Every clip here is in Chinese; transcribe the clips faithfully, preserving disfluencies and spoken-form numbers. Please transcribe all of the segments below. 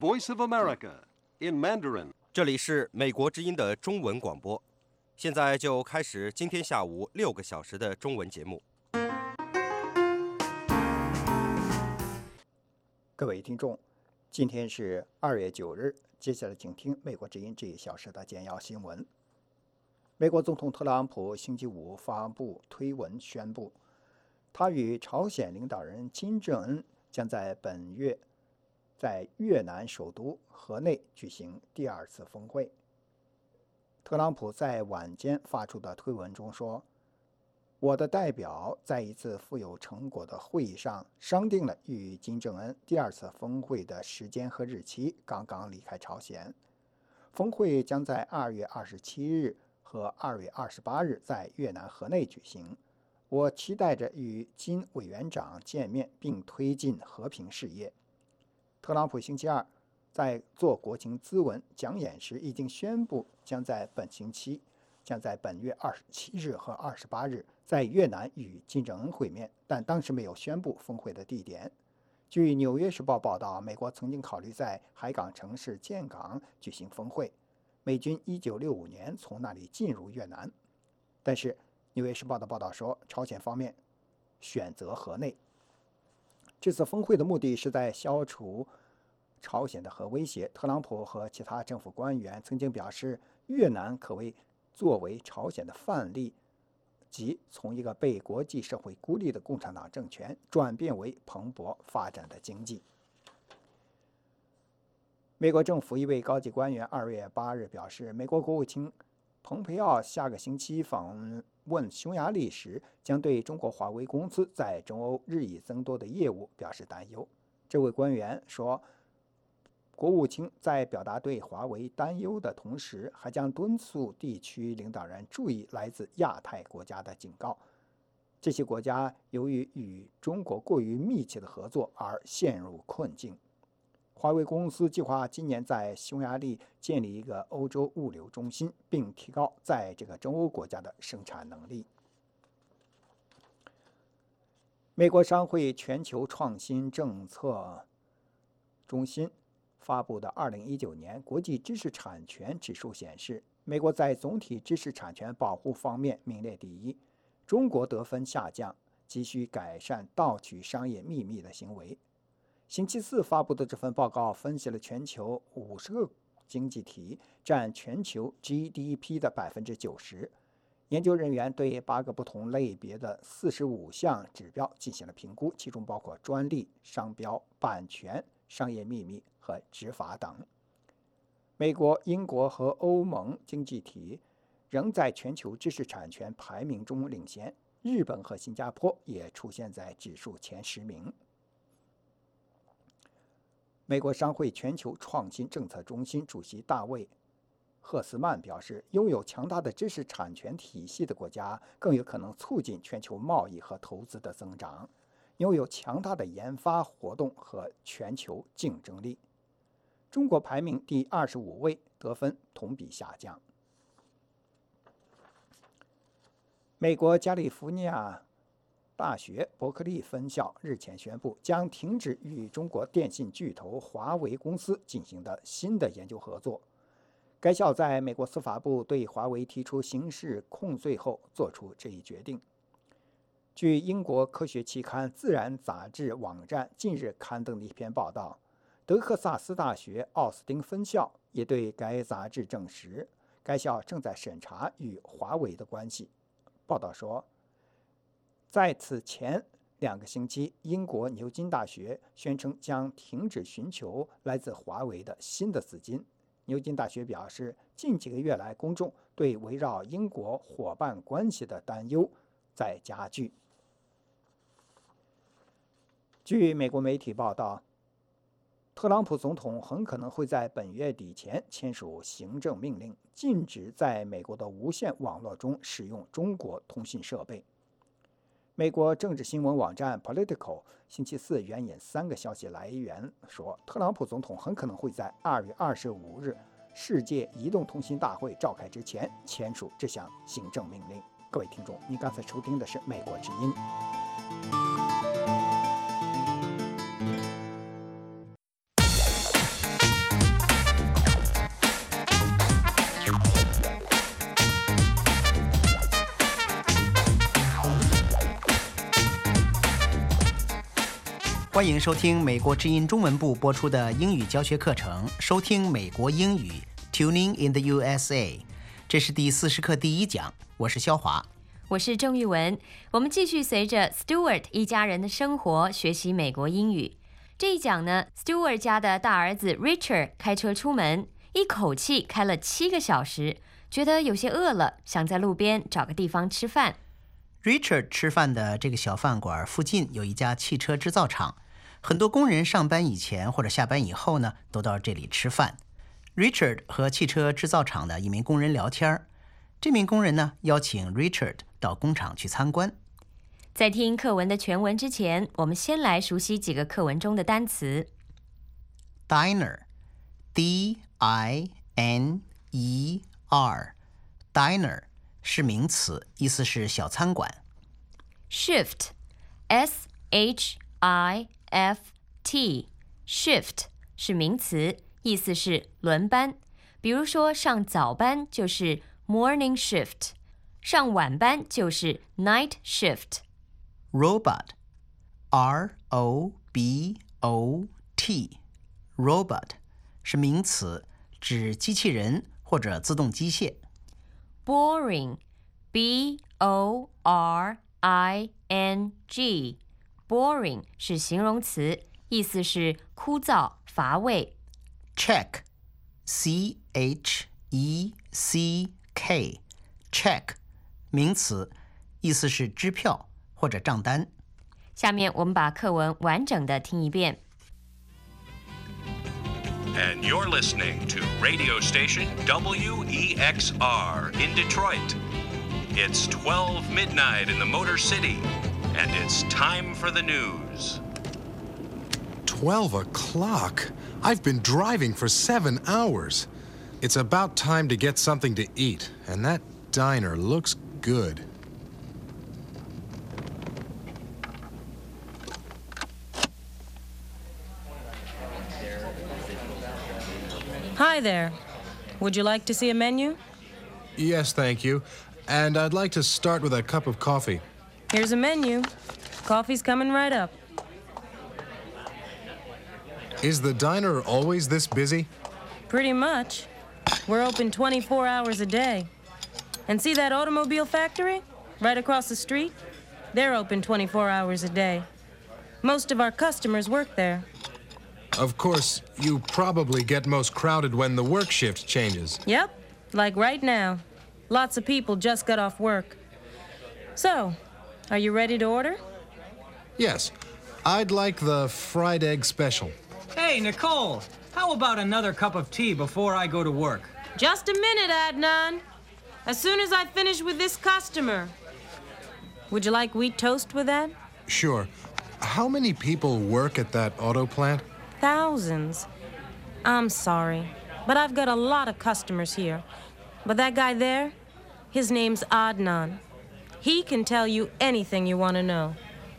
Voice of America in Mandarin。 这里是美国之音的中文广播，现在就开始今天下午六个小时的中文节目。 各位听众，今天是二月九日，接下来请听美国之音这一小时的简要新闻。美国总统特朗普星期五发布推文宣布，他与朝鲜领导人金正恩将在本月在越南首都河内举行第二次峰会。特朗普在晚间发出的推文中说，我的代表在一次富有成果的会议上商定了与金正恩第二次峰会的时间和日期，刚刚离开朝鲜。峰会将在二月二十七日和二月二十八日在越南河内举行。我期待着与金委员长见面并推进和平事业。特朗普星期二在做国情咨文讲演时已经宣布，将在本星期将在本月二十七日和二十八日在越南与金正恩会面，但当时没有宣布峰会的地点。据《纽约时报》报道，美国曾经考虑在海港城市建港举行峰会，美军一九六五年从那里进入越南。但是《纽约时报》的报道说，朝鲜方面选择河内。这次峰会的目的是在消除朝鲜的核威胁。特朗普和其他政府官员曾经表示，越南可为作为朝鲜的范例，即从一个被国际社会孤立的共产党政权转变为蓬勃发展的经济。美国政府一位高级官员二月八日表示，美国国务卿蓬佩奥下个星期访问匈牙利时，将对中国华为公司在中欧日益增多的业务表示担忧。这位官员说，国务卿在表达对华为担忧的同时，还将敦促地区领导人注意来自亚太国家的警告。这些国家由于与中国过于密切的合作而陷入困境。华为公司计划今年在匈牙利建立一个欧洲物流中心，并提高在这个中欧国家的生产能力。美国商会全球创新政策中心发布的二零一九年国际知识产权指数显示，美国在总体知识产权保护方面名列第一，中国得分下降，急需改善盗取商业秘密的行为。星期四发布的这份报告分析了全球五十个经济体，占全球 G D P 的百分之九十。研究人员对八个不同类别的四十五项指标进行了评估，其中包括专利、商标、版权、商业秘密和执法等。美国、英国和欧盟经济体仍在全球知识产权排名中领先，日本和新加坡也出现在指数前十名。美国商会全球创新政策中心主席大卫·赫斯曼表示，拥有强大的知识产权体系的国家更有可能促进全球贸易和投资的增长，拥有强大的研发活动和全球竞争力。中国排名第二十五位，得分同比下降。美国加利福尼亚大学伯克利分校日前宣布，将停止与中国电信巨头华为公司进行的新的研究合作。该校在美国司法部对华为提出刑事控罪后做出这一决定。据英国科学期刊《自然》杂志网站近日刊登的一篇报道，德克萨斯大学奥斯汀分校也对该杂志证实，该校正在审查与华为的关系。报道说，在此前两个星期，英国牛津大学宣称将停止寻求来自华为的新的资金。牛津大学表示，近几个月来，公众对围绕英国伙伴关系的担忧在加剧。据美国媒体报道，特朗普总统很可能会在本月底前签署行政命令，禁止在美国的无线网络中使用中国通讯设备。美国政治新闻网站 Politico 星期四援引三个消息来源说，特朗普总统很可能会在二月二十五日世界移动通信大会召开之前签署这项行政命令。各位听众，您刚才收听的是美国之音。 欢迎收听美国之音中文部播出的英语教学课程，收听美国英语 Tuning in the U S A。 这是第四十课第一讲，我是肖华， 我是郑玉文。我们继续随着 Stewart 一家人的生活学习美国英语。这一讲呢， Stewart 家的大儿子 Richard 开车出门，一口气开了七个小时，觉得有些饿了，想在路边找个地方吃饭。 Richard 吃饭的这个小饭馆附近有一家汽车制造厂，很多工人上班以前或者下班以后呢，都到这里吃饭。Richard 和汽车制造厂的一名工人聊天，这名工人呢邀请 Richard 到工厂去参观。 在听课文的全文之前，我们先来熟悉几个课文中的单词。 Diner D I N E R Diner 是名词，意思是小餐馆。 Shift S H I F T Shift 是名词，意思是轮班。比如说上早班就是 morning shift， 上晚班就是 night shift。 Robot R O B O T Robot 是名词，指机器人或者自动机械。 Boring B O R I N G Boring 是形容词，意思是枯燥乏味。 Check C H E C K Check 名词，意思是支票或者账单。 下面我们把课文完整的听一遍。 And you're listening to radio station W E X R in Detroit. It's twelve midnight in the Motor City, and it's time for the news. Twelve o'clock? I've been driving for seven hours. It's about time to get something to eat, and that diner looks good. Hi there. Would you like to see a menu? Yes, thank you. And I'd like to start with a cup of coffee. Here's a menu. Coffee's coming right up. Is the diner always this busy? Pretty much. We're open twenty-four hours a day. And see that automobile factory right across the street? They're open twenty-four hours a day. Most of our customers work there. Of course, you probably get most crowded when the work shift changes. Yep, like right now. Lots of people just got off work. So, are you ready to order? Yes. I'd like the fried egg special. Hey, Nicole, how about another cup of tea before I go to work? Just a minute, Adnan. As soon as I finish with this customer. Would you like wheat toast with that? Sure. How many people work at that auto plant? Thousands. I'm sorry, but I've got a lot of customers here. But that guy there, his name's Adnan. He can tell you anything you want to know.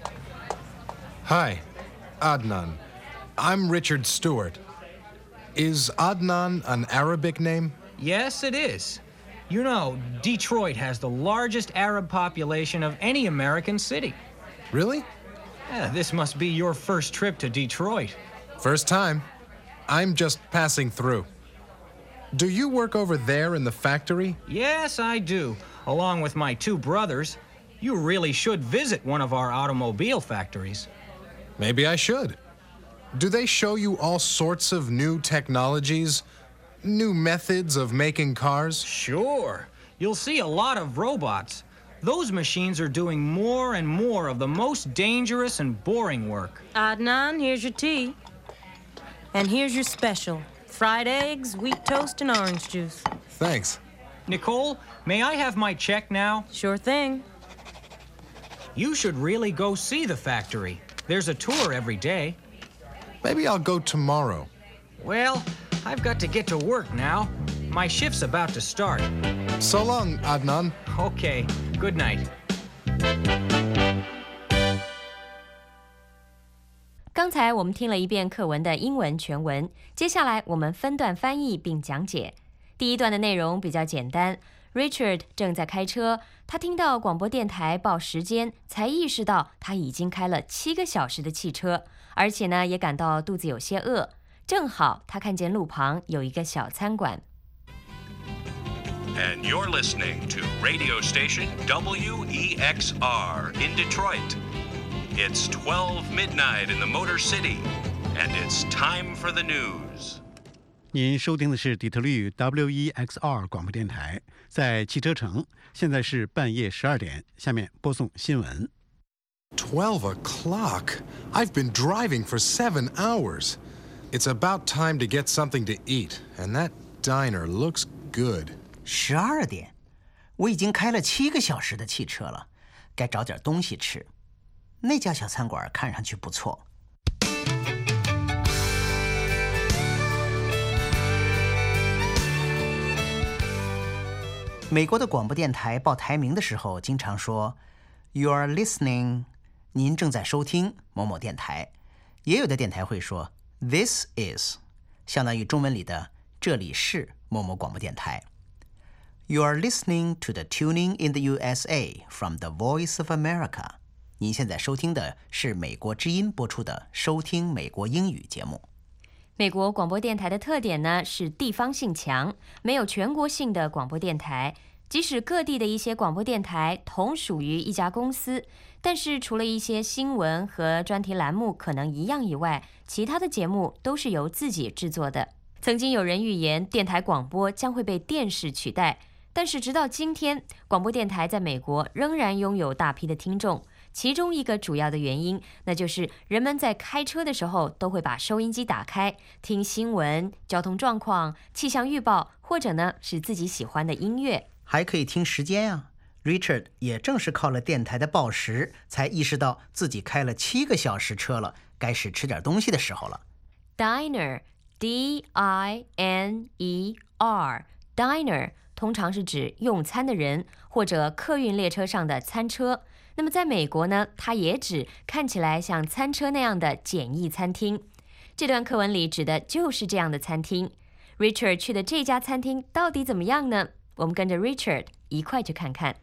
Hi, Adnan. I'm Richard Stewart. Is Adnan an Arabic name? Yes, it is. You know, Detroit has the largest Arab population of any American city. Really? Yeah, this must be your first trip to Detroit. First time. I'm just passing through. Do you work over there in the factory? Yes, I do, along with my two brothers. You really should visit one of our automobile factories. Maybe I should. Do they show you all sorts of new technologies? New methods of making cars? Sure. You'll see a lot of robots. Those machines are doing more and more of the most dangerous and boring work. Adnan, here's your tea. And here's your special. Fried eggs, wheat toast, and orange juice. Thanks. Nicole, may I have my check now? Sure thing. You should really go see the factory. There's a tour every day. Maybe I'll go tomorrow. Well, I've got to get to work now. My shift's about to start. So long, Adnan. Okay, good night. 刚才我们听了一遍课文的英文全文，接下来我们分段翻译并讲解。第一段的内容比较简单， Richard 正在开车，他听到广播电台报时间，才意识到他已经开了七个小时的汽车， 而且呢也感到肚子有些饿。正好他看见路旁有一个小餐馆。 And you're listening to radio station W E X R in Detroit. It's twelve midnight in the Motor City, and it's time for the news. 您收听的是底特律 W E X R 广播电台，在汽车城，现在是半夜十二点。下面播送新闻。 Twelve o'clock? I've been driving for seven hours. It's about time to get something to eat, and that diner looks good. 十二点，我已经开了七个小时的汽车了，该找点东西吃。那家小餐馆看上去不错。美国的广播电台报台名的时候，经常说 "You're listening"， 您正在收听某某电台。也有的电台会说 "This is"， 相当于中文里的这里是某某广播电台。You are listening to the Tuning in the U S A from the Voice of America. 您现在收听的是美国之音播出的收听美国英语节目。 美国广播电台的特点呢是地方性强，没有全国性的广播电台。即使各地的一些广播电台同属于一家公司，但是除了一些新闻和专题栏目可能一样以外，其他的节目都是由自己制作的。曾经有人预言电台广播将会被电视取代，但是直到今天，广播电台在美国仍然拥有大批的听众。其中一个主要的原因，那就是人们在开车的时候都会把收音机打开，听新闻、交通状况、气象预报，或者呢是自己喜欢的音乐， 还可以听时间啊。Richard 也正是靠了电台的报时，才意识到自己开了七个小时车了，该是吃点东西的时候了。 Diner, D I N E R, Diner 通常是指用餐的人或者客运列车上的餐车。那么在美国呢，它也指看起来像餐车那样的简易餐厅。这段课文里指的就是这样的餐厅。Richard 去的这家餐厅到底怎么样呢？我们跟着 Richard 一块去看看。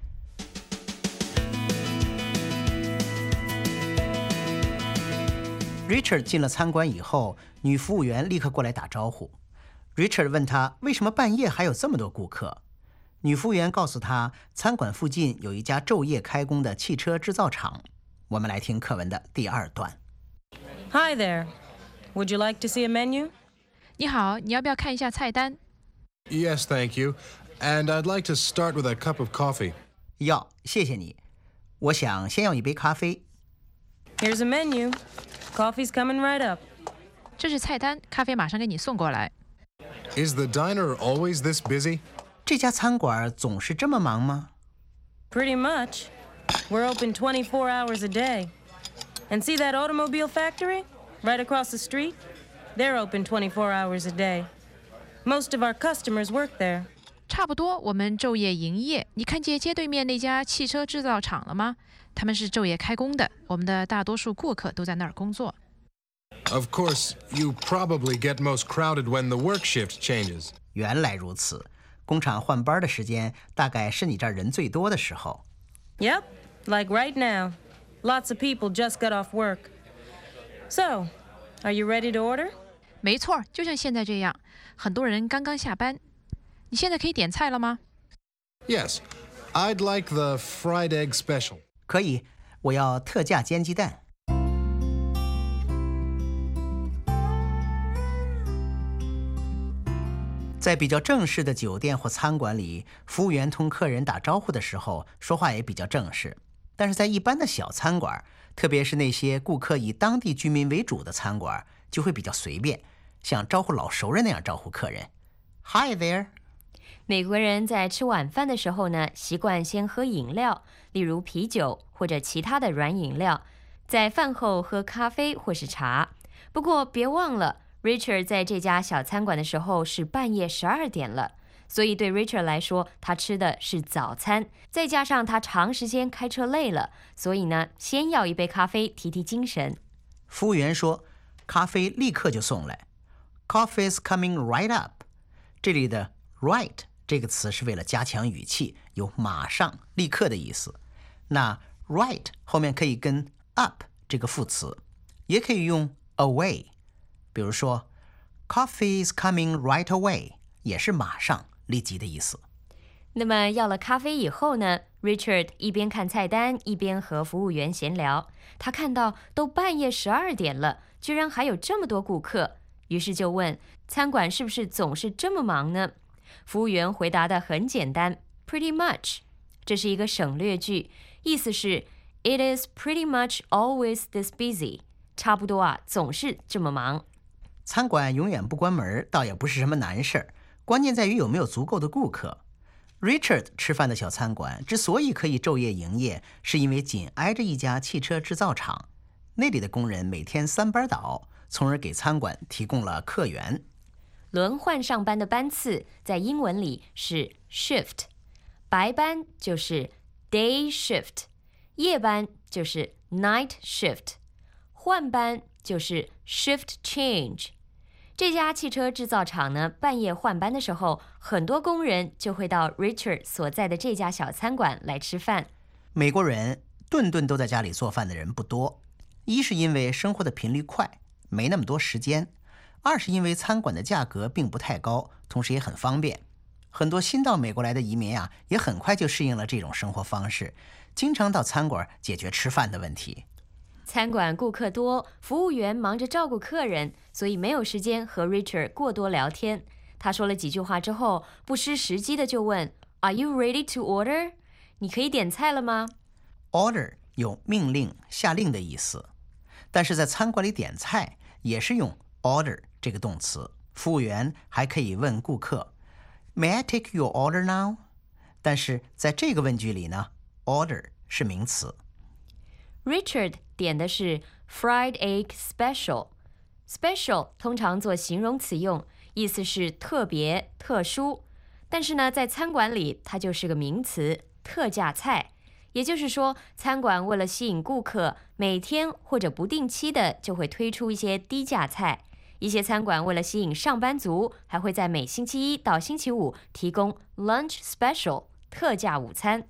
Richard 进了餐馆以后，女服务员立刻过来打招呼。Richard 问他为什么半夜还有这么多顾客。女服务员告诉他，餐馆附近有一家昼夜开工的汽车制造厂。我们来听课文的第二段。 Hi there. Would you like to see a menu? 你好，你要不要看一下菜单？ Yes, thank you. And I'd like to start with a cup of coffee. 要，谢谢你。我想先要一杯咖啡。 Here's a menu. Coffee's coming right up. 这是菜单，咖啡马上给你送过来。 Is the diner always this busy? 这家餐馆总是这么忙吗？ Pretty much. We're open twenty-four hours a day. And see that automobile factory? Right across the street? They're open twenty-four hours a day. Most of our customers work there. 差不多，我们昼夜营业。你看见街对面那家汽车制造厂了吗？他们是昼夜开工的，我们的大多数顾客都在那儿工作。 Of course, you probably get most crowded when the work shift changes. 原来如此，工厂换班的时间大概是你这儿人最多的时候。 Yep, like right now. Lots of people just got off work. So, are you ready to order? 没错，就像现在这样，很多人刚刚下班。你现在可以点菜了吗？ Yes, I'd like the fried egg special. 可以，我要特价煎鸡蛋。在比较正式的酒店或餐馆里，服务员同客人打招呼的时候，说话也比较正式。但是在一般的小餐馆，特别是那些顾客以当地居民为主的餐馆，就会比较随便，像招呼老熟人那样招呼客人。Hi there。 美国人在吃晚饭的时候呢，习惯先喝饮料，例如啤酒或者其他的软饮料，在饭后喝咖啡或是茶。不过别忘了 Richard 在这家小餐馆的时候是半夜十二点了，所以对 Richard 来说，他吃的是早餐，再加上他长时间开车累了，所以呢，先要一杯咖啡提提精神。 服务员说，咖啡立刻就送来。Coffee's coming right up。这里的 right 这个词是为了加强语气，有马上、立刻的意思。那 right 后面可以跟 up 这个副词，也可以用 away。比如说 Coffee is coming right away， 也是马上、立即的意思。 那么要了咖啡以后呢 Richard 一边看菜单一边和服务员闲聊，他看到都半夜十二点了，居然还有这么多顾客，于是就问餐馆是不是总是这么忙呢？服务员回答得很简单 Pretty much， 这是一个省略句，意思是 It is pretty much always this busy， 差不多啊，总是这么忙。 餐馆永远不关门倒也不是什么难事儿，关键在于有没有足够的顾客。Richard 吃饭的小餐馆之所以可以昼夜营业，是因为紧挨着一家汽车制造厂，那里的工人每天三班倒，从而给餐馆提供了客源。 轮换上班的班次在英文里是 shift， 白班就是 day shift， 夜班就是 night shift， 换班就是 shift change。这家汽车制造厂呢，半夜换班的时候，很多工人就会到 Richard 所在的这家小餐馆来吃饭。 美国人顿顿都在家里做饭的人不多，一是因为生活的频率快，没那么多时间；二是因为餐馆的价格并不太高，同时也很方便。很多新到美国来的移民啊，也很快就适应了这种生活方式，经常到餐馆解决吃饭的问题。 餐馆顾客多，服务员忙着照顾客人，所以没有时间和 Richard 过多聊天。他说了几句话之后，不失时机的就问 Are you ready to order？ 你可以点菜了吗？ Order 有命令、下令的意思，但是在餐馆里点菜也是用 order 这个动词。服务员还可以问顾客 May I take your order now？ 但是在这个问句里呢 order 是名词。 Richard 点的是 fried egg special， special 通常做形容词用，意思是特别、特殊。但是呢，在餐馆里它就是个名词，特价菜。也就是说，餐馆为了吸引顾客，每天或者不定期的就会推出一些低价菜。一些餐馆为了吸引上班族，还会在每星期一到星期五提供 lunch special 特价午餐。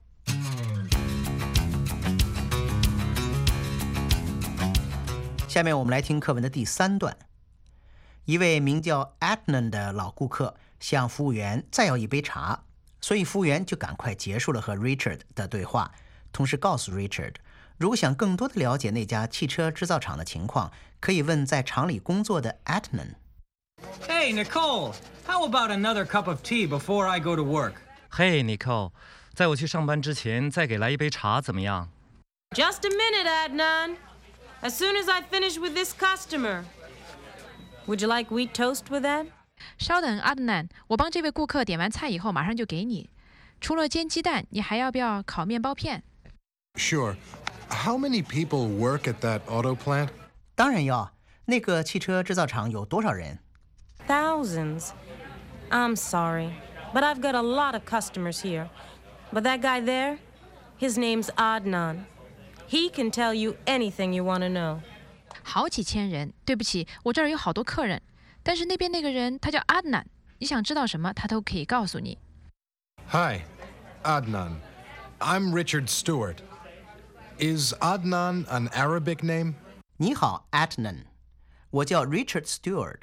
下面我们来听课文的第三段。一位名叫 Adnan 的老顾客向服务员再要一杯茶，所以服务员就赶快结束了和 Richard 的对话，同时告诉 Richard， 如果想更多的了解那家汽车制造厂的情况，可以问在厂里工作的 Adnan。 Hey, Nicole, how about another cup of tea before I go to work? Hey, Nicole, 在我去上班之前再给来一杯茶怎么样？ Just a minute, Adnan.As soon as I finish with this customer. Would you like wheat toast with that? 稍等，阿德南，我帮这位顾客点完菜以后马上就给你。除了煎鸡蛋，你还要不要烤面包片？ Sure. How many people work at that auto plant? 当然要。那个汽车制造厂有多少人？ Thousands. I'm sorry, but I've got a lot of customers here. But that guy there, his name's Adnan.He can tell you anything you want to know. 好几千人，对不起，我这儿有好多客人，但是那边那个人他叫阿南，你想知道什么，他都可以告诉你。 Hi, Adnan. I'm Richard Stewart. Is Adnan an Arabic name? 你好 Adnan， 我叫 Richard Stewart。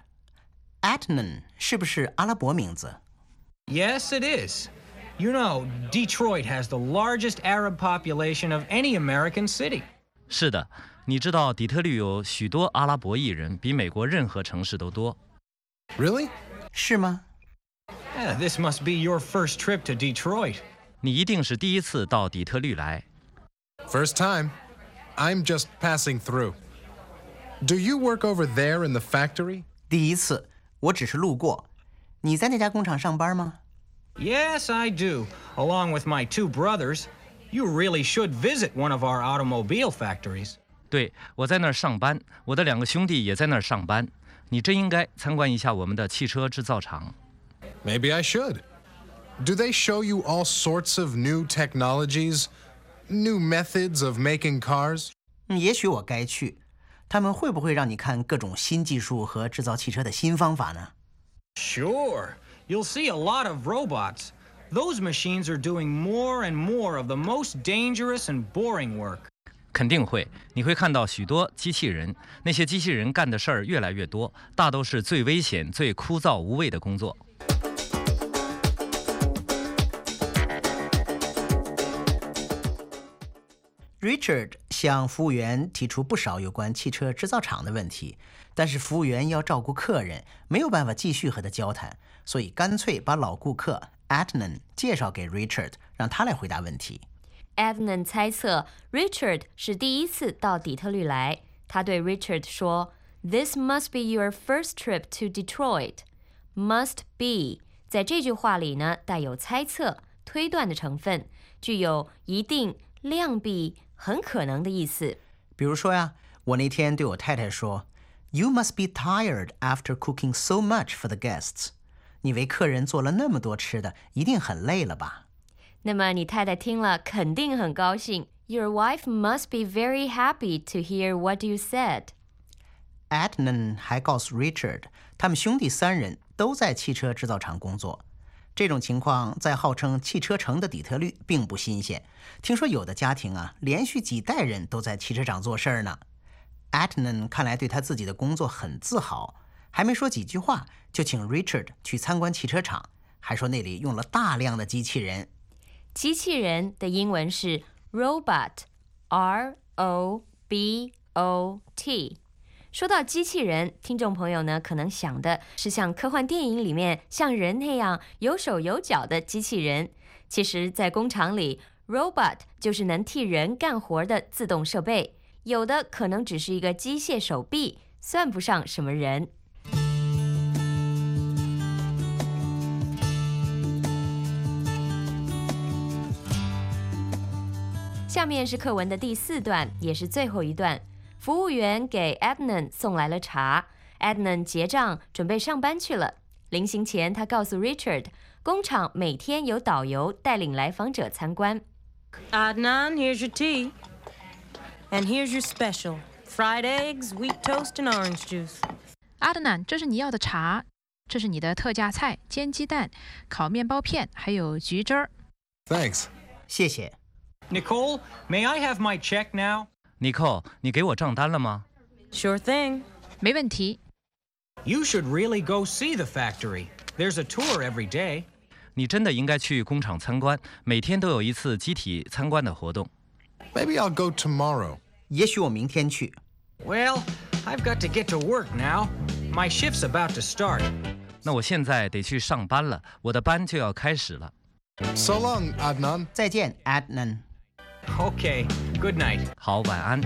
Adnan 是不是阿拉伯名字？ Yes, it is.You know, Detroit has the largest Arab population of any American city. 是的，你知道底特律有许多阿拉伯裔人，比美国任何城市都多。 Really? 是吗？ Yeah, this must be your first trip to Detroit. 你一定是第一次到底特律来。 First time. I'm just passing through. Do you work over there in the factory? 第一次，我只是路过。你在那家工厂上班吗？ Yes, I do. Along with my two brothers. You really should visit one of our automobile factories. 对，我在那儿上班，我的两个兄弟也在那儿上班。你真应该参观一下我们的汽车制造厂。 Maybe I should. Do they show you all sorts of new technologies, new methods of making cars? 也许我该去。他们会不会让你看各种新技术和制造汽车的新方法呢？ Sure. You'll see a lot of robots. Those machines are doing more and more of the most dangerous and boring work. 肯定会，你会看到许多机器人，那些机器人干的事儿越来越多，大都是最危险、最枯燥无味的工作。 Richard 向服务员提出不少有关汽车制造厂的问题，但是服务员要照顾客人，没有办法继续和他交谈，所以干脆把老顾客 Adnan 介绍给 Richard， 让他来回答问题。 Adnan 猜测 Richard 是第一次到底特律来，他对 Richard 说 This must be your first trip to Detroit. Must be 在这句话里呢，带有猜测、推断的成分，具有一定、量必、很可能的意思。 比如说呀，我那天对我太太说 You must be tired after cooking so much for the guests. 你为客人做了那么多吃的，一定很累了吧？ 那么你太太听了肯定很高兴。Your wife must be very happy to hear what you said. Adnan 还告诉 Richard， 他们兄弟三人都在汽车制造厂工作。这种情况在号称汽车城的底特律并不新鲜。听说有的家庭啊，连续几代人都在汽车厂做事儿呢。Adnan 看来对他自己的工作很自豪，还没说几句话，就请 Richard 去参观汽车厂，还说那里用了大量的机器人。 机器人的英文是 robot, R O B O T。说到机器人，听众朋友呢可能想的是像科幻电影里面像人那样有手有脚的机器人。其实，在工厂里 ，robot 就是能替人干活的自动设备，有的可能只是一个机械手臂，算不上什么人。下面是课文的第四段，也是最后一段。服务员给 Adnan 送来了茶 ，Adnan 结账，准备上班去了。临行前，他告诉 Richard， 工厂每天有导游带领来访者参观。 Adnan, here's your tea. And here's your special. Fried eggs, wheat toast, and orange juice. Adnan, 这是你要的茶，这是你的特价菜，煎鸡蛋、烤面包片，还有橘汁儿。 Thanks. 谢谢。 Nicole, may I have my check now? Nicole， 你给我账单了吗？ Sure thing. 没问题。 You should really go see the factory. There's a tour every day. 你真的应该去工厂参观，每天都有一次集体参观的活动。 Maybe I'll go tomorrow. 也许我明天去。 Well, I've got to get to work now. My shift's about to start. 那我现在得去上班了，我的班就要开始了。 So long, Adnan. 再见 ，Adnan。 Okay, good night. 好，晚安。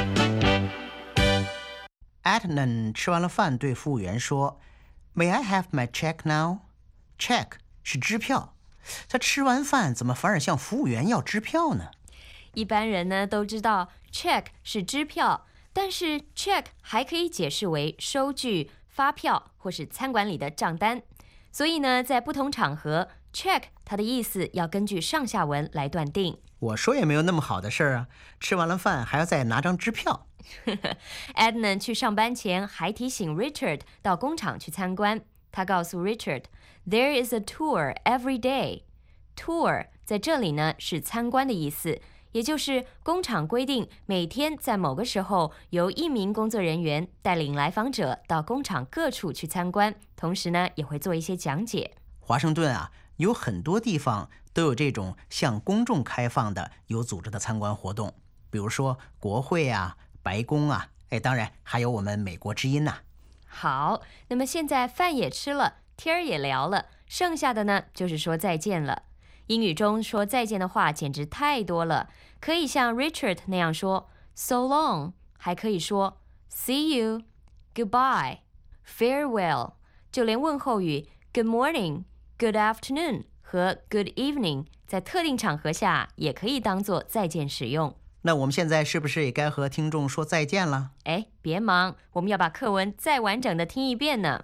Adnan 吃完了饭，对服务员说 ：“May I have my check now？” Check 是支票。他吃完饭怎么反而向服务员要支票呢？ 一般人呢都知道 check 是支票，但是 check 还可以解释为收据、发票或是餐馆里的账单。所以呢，在不同场合 check 它的意思要根据上下文来断定。 我说也没有那么好的事儿啊，吃完了饭还要再拿张支票。 Adnan 去上班前还提醒 Richard 到工厂去参观。他告诉 Richard, There is a tour every day. Tour 在这里呢是参观的意思，也就是工厂规定每天在某个时候由一名工作人员带领来访者到工厂各处去参观，同时呢也会做一些讲解。 华盛顿啊，有很多地方都有这种向公众开放的有组织的参观活动，比如说国会啊、白宫啊，哎，当然还有我们美国之音呐、啊。 好，那么现在饭也吃了，天儿也聊了，剩下的呢就是说再见了。英语中说再见的话简直太多了，可以像 Richard 那样说 so long， 还可以说 see you, goodbye, farewell， 就连问候语 good morning, good afternoon 和 good evening 在特定场合下也可以当作再见使用。 那我们现在是不是也该和听众说再见了？ 哎，别忙，我们要把课文再完整的听一遍呢。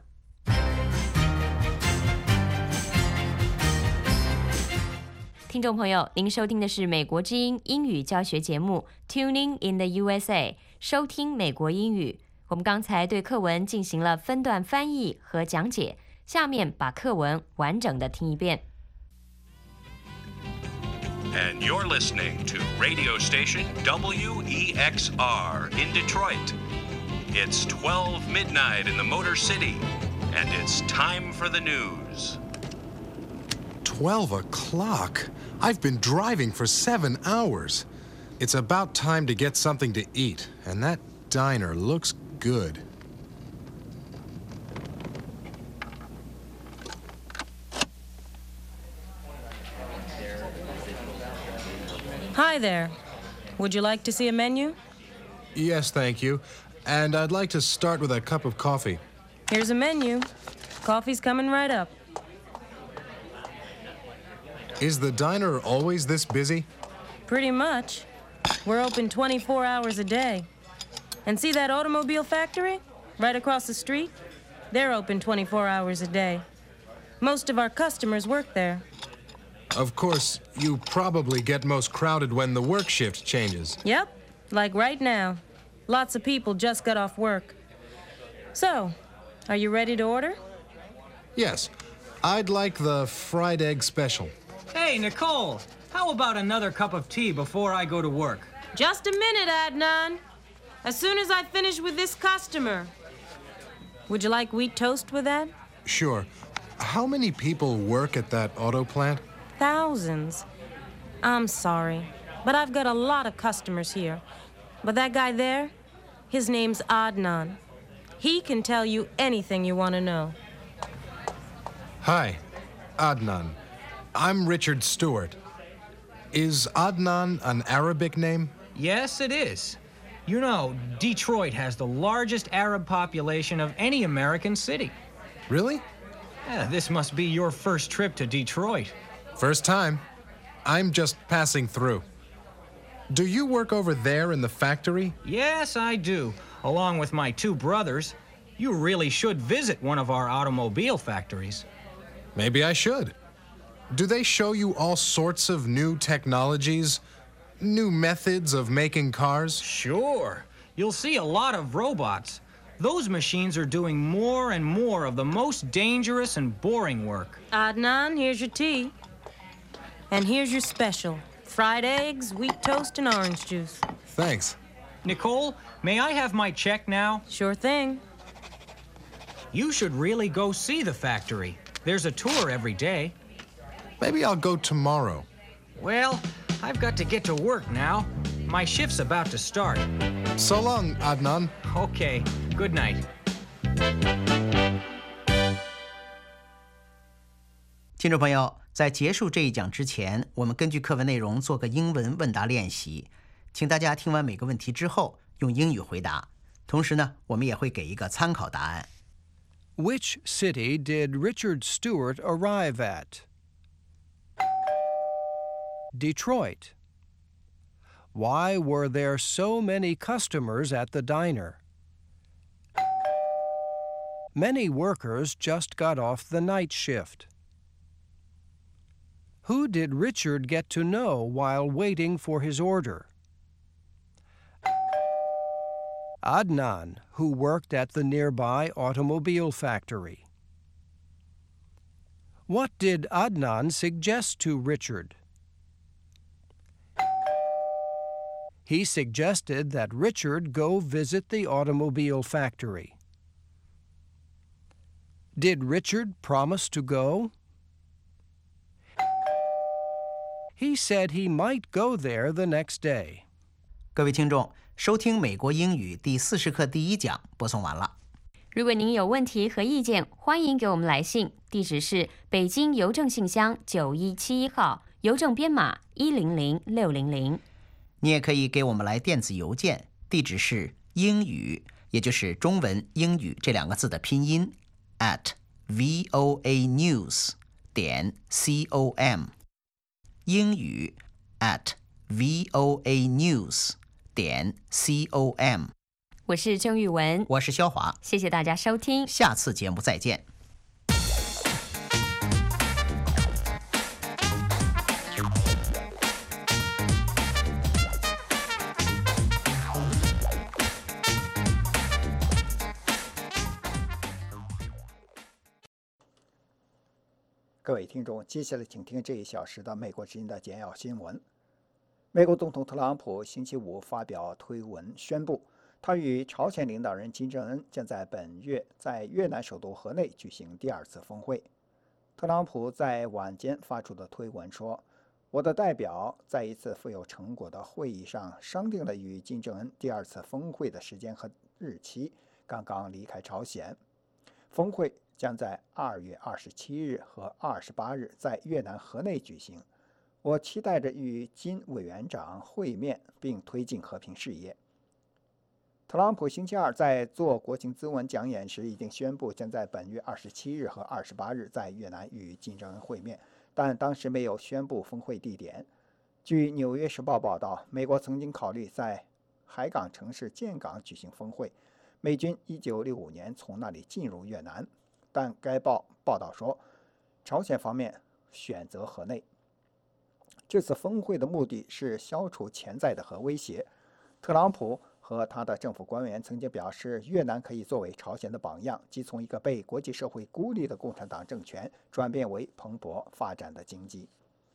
听众朋友，您收听的是美国之音英语教学节目 Tuning in the U S A， 收听美国英语。我们刚才对课文进行了分段翻译和讲解，下面把课文完整的听一遍。 And you're listening to radio station W E X R in Detroit. It's twelve midnight in the Motor City, and it's time for the news. twelve o'clock? I've been driving for seven hours. It's about time to get something to eat, and that diner looks good. Hi there. Would you like to see a menu? Yes, thank you. And I'd like to start with a cup of coffee. Here's a menu. Coffee's coming right up. Is the diner always this busy? Pretty much. We're open twenty-four hours a day. And see that automobile factory? Right across the street? They're open twenty-four hours a day. Most of our customers work there. Of course, you probably get most crowded when the work shift changes. Yep, like right now. Lots of people just got off work. So, are you ready to order? Yes. I'd like the fried egg special. Hey, Nicole, how about another cup of tea before I go to work? Just a minute, Adnan. As soon as I finish with this customer. Would you like wheat toast with that? Sure. How many people work at that auto plant? Thousands. I'm sorry, but I've got a lot of customers here. But that guy there, his name's Adnan. He can tell you anything you want to know. Hi, Adnan. I'm Richard Stewart. Is Adnan an Arabic name? Yes, it is. You know, Detroit has the largest Arab population of any American city. Really? Yeah, this must be your first trip to Detroit. First time. I'm just passing through. Do you work over there in the factory? Yes, I do, along with my two brothers. You really should visit one of our automobile factories. Maybe I should. Do they show you all sorts of new technologies, new methods of making cars? Sure. You'll see a lot of robots. Those machines are doing more and more of the most dangerous and boring work. Adnan, here's your tea. And here's your special. Fried eggs, wheat toast, and orange juice. Thanks. Nicole, may I have my check now? Sure thing. You should really go see the factory. There's a tour every day. Maybe I'll go tomorrow. Well, I've got to get to work now. My shift's about to start. So long, Adnan. Okay, good night. 听众朋友，在结束这一讲之前，我们根据课文内容做个英文问答练习，请大家听完每个问题之后用英语回答。同时呢，我们也会给一个参考答案。 Which city did Richard Stewart arrive at? Detroit. Why were there so many customers at the diner? Many workers just got off the night shift. Who did Richard get to know while waiting for his order? Adnan, who worked at the nearby automobile factory. What did Adnan suggest to Richard? He suggested that Richard go visit the automobile factory. Did Richard promise to go? He said he might go there the next day. 各位听众，收听美国英语第四十课第一讲播送完了。 如果您有问题和意见，欢迎给我们来信，地址是北京邮政信箱九一七一号，邮政编码一零零六零零。 你也可以给我们来电子邮件，地址是英语，也就是中文英语这两个字的拼音 at voanews 点 com， 英语 at voanews 点 com。 我是郑玉文， 我是肖华， 谢谢大家收听， 下次节目再见。 各位听众，接下来请听这一小时的美国之音的简要新闻。美国总统特朗普星期五发表推文宣布，他与朝鲜领导人金正恩将在本月在越南首都河内举行第二次峰会。特朗普在晚间发出的推文说：“我的代表在一次富有成果的会议上商定了与金正恩第二次峰会的时间和日期，刚刚离开朝鲜。峰会将在二月二十七日和二十八日在越南河内举行。我期待着与金委员长会面，并推进和平事业。”特朗普星期二在做国情咨文讲演时已经宣布，将在本月二十七日和二十八日在越南与金正恩会面，但当时没有宣布峰会地点。据《纽约时报》报道，美国曾经考虑在海港城市建港举行峰会，美军一九六五年从那里进入越南，但该报报道说，朝鲜方面选择河内。这次峰会的目的是消除潜在的核威胁。特朗普和他的政府官员曾经表示，越南可以作为朝鲜的榜样，即从一个被国际社会孤立的共产党政权转变为蓬勃发展的经济。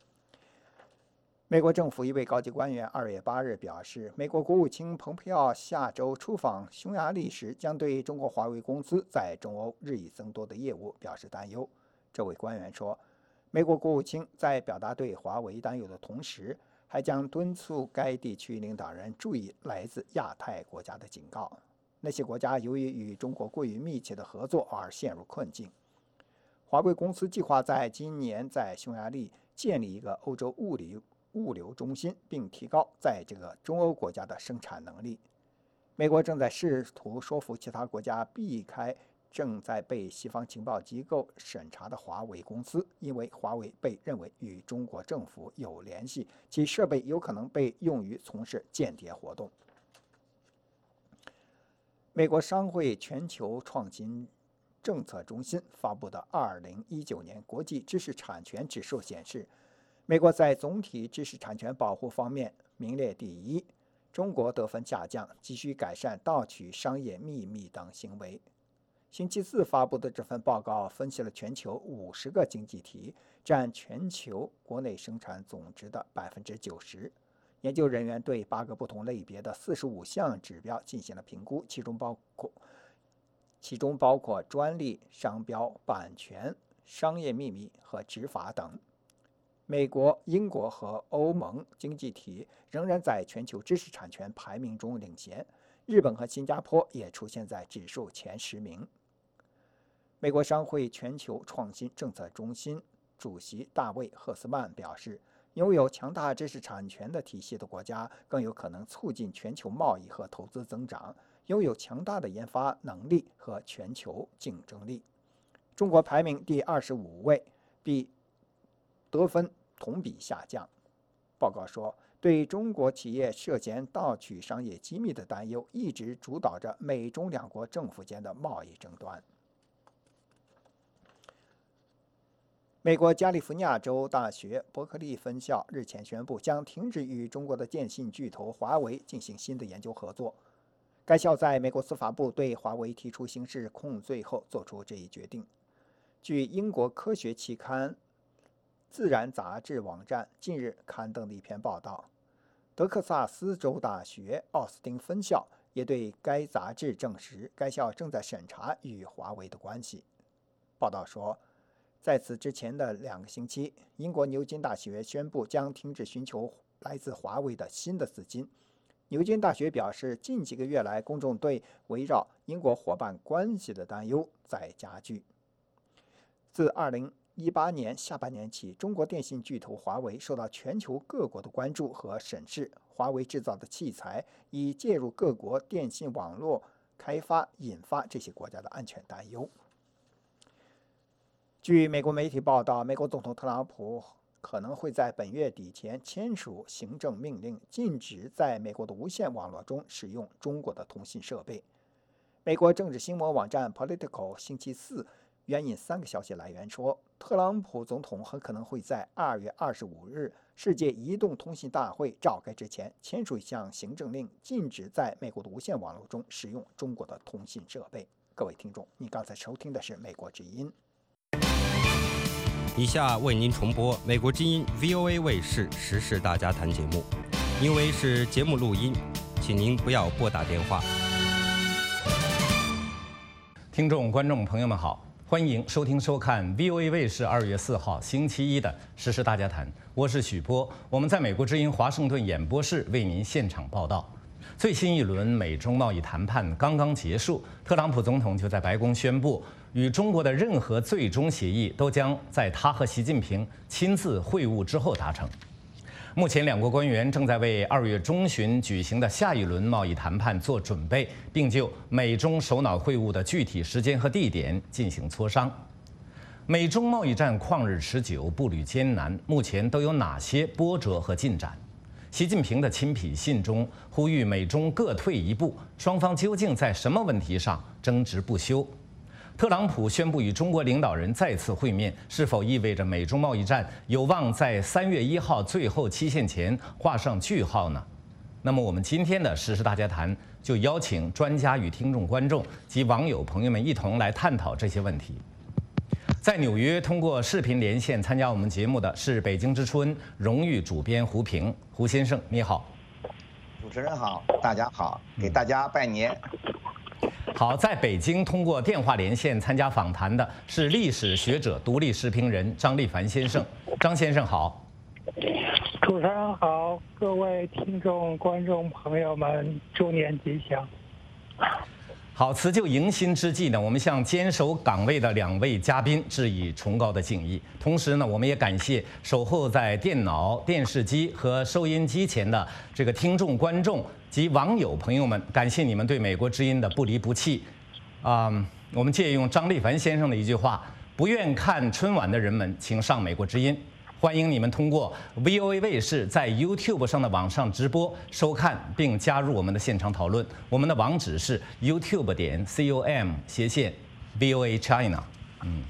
美国政府一位高级官员二月八日表示，美国国务卿蓬佩奥下周出访匈牙利时，将对中国华为公司在中欧日益增多的业务表示担忧。这位官员说，美国国务卿在表达对华为担忧的同时，还将敦促该地区领导人注意来自亚太国家的警告。那些国家由于与中国过于密切的合作而陷入困境。华为公司计划在今年在匈牙利建立一个欧洲物理物流中心，并提高在这个中欧国家的生产能力。美国正在试图说服其他国家避开正在被西方情报机构审查的华为公司，因为华为被认为与中国政府有联系，其设备有可能被用于从事间谍活动。美国商会全球创新政策中心发布的二零一九年国际知识产权指数显示，美国在总体知识产权保护方面名列第一，中国得分下降，急需改善盗取商业秘密等行为。星期四发布的这份报告分析了全球五十个经济体，占全球国内生产总值的百分之九十。研究人员对八个不同类别的四十五项指标进行了评估，其中包括其中包括专利、商标、版权、商业秘密和执法等。美国、英国和欧盟经济体仍然在全球知识产权排名中领先，日本和新加坡也出现在指数前十名。美国商会全球创新政策中心主席大卫·赫斯曼表示，拥有强大知识产权的体系的国家更有可能促进全球贸易和投资增长，拥有强大的研发能力和全球竞争力。中国排名第二十五位，比得分同比下降。报告说，对中国企业涉嫌盗取商业机密的担忧一直主导着美中两国政府间的贸易争端。美国加利福尼亚州大学伯克利分校日前宣布，将停止与中国的电信巨头华为进行新的研究合作。该校在美国司法部对华为提出刑事控罪后做出这一决定。据英国科学期刊《自然》杂志网站近日刊登的一篇报道，德克萨斯州大学奥斯汀分校也对该杂志证实，该校正在审查与华为的关系。报道说，在此之前的两个星期，英国牛津大学宣布将停止寻求来自华为的新的资金。牛津大学表示，近几个月来，公众对围绕英国伙伴关系的担忧在加剧。自二零一八年下半年起，中国电信巨头华为受到全球各国的关注和审视。华为制造的器材已介入各国电信网络开发，引发这些国家的安全担忧。据美国媒体报道，美国总统特朗普可能会在本月底前签署行政命令，禁止在美国的无线网络中使用中国的通信设备。美国政治新闻网站 Politico 星期四援引三个消息来源说，特朗普总统很可能会在二月二十五日世界移动通信大会召开之前签署一项行政令，禁止在美国的无线网络中使用中国的通信设备。各位听众，你刚才收听的是美国之音。 以下为您重播美国之音 V O A 卫视时事大家谈节目，因为是节目录音，请您不要拨打电话。 听众、观众朋友们好，欢迎收听收看 V O A 卫视二月四号星期一的时事大家谈，我是许波，我们在美国之音华盛顿演播室为您现场报道。最新一轮美中贸易谈判刚刚结束，特朗普总统就在白宫宣布，与中国的任何最终协议都将在他和习近平亲自会晤之后达成。目前，两国官员正在为二月中旬举行的下一轮贸易谈判做准备，并就美中首脑会晤的具体时间和地点进行磋商。美中贸易战旷日持久，步履艰难，目前都有哪些波折和进展？习近平的亲笔信中呼吁美中各退一步，双方究竟在什么问题上争执不休？特朗普宣布与中国领导人再次会面，是否意味着美中贸易战有望在三月一号最后期限前画上句号呢？那么我们今天的时事大家谈就邀请专家与听众观众及网友朋友们一同来探讨这些问题。在纽约通过视频连线参加我们节目的是北京之春荣誉主编胡平，胡先生你好。 主持人好，大家好，给大家拜年。 好，在北京通过电话连线参加访谈的是历史学者、独立时评人张立凡先生。张先生好。 主持人好，各位听众、观众朋友们，猪年吉祥。 好，辞旧迎新之际呢，我们向坚守岗位的两位嘉宾致以崇高的敬意。同时呢，我们也感谢守候在电脑、电视机和收音机前的这个听众、观众及网友朋友们，感谢你们对美国之音的不离不弃。啊、嗯，我们借用张立凡先生的一句话：不愿看春晚的人们，请上美国之音。欢迎你们通过 V O A 卫视在 YouTube 上的网上直播收看，并加入我们的现场讨论。我们的网址是 YouTube 点 com 斜线 V O A China。嗯，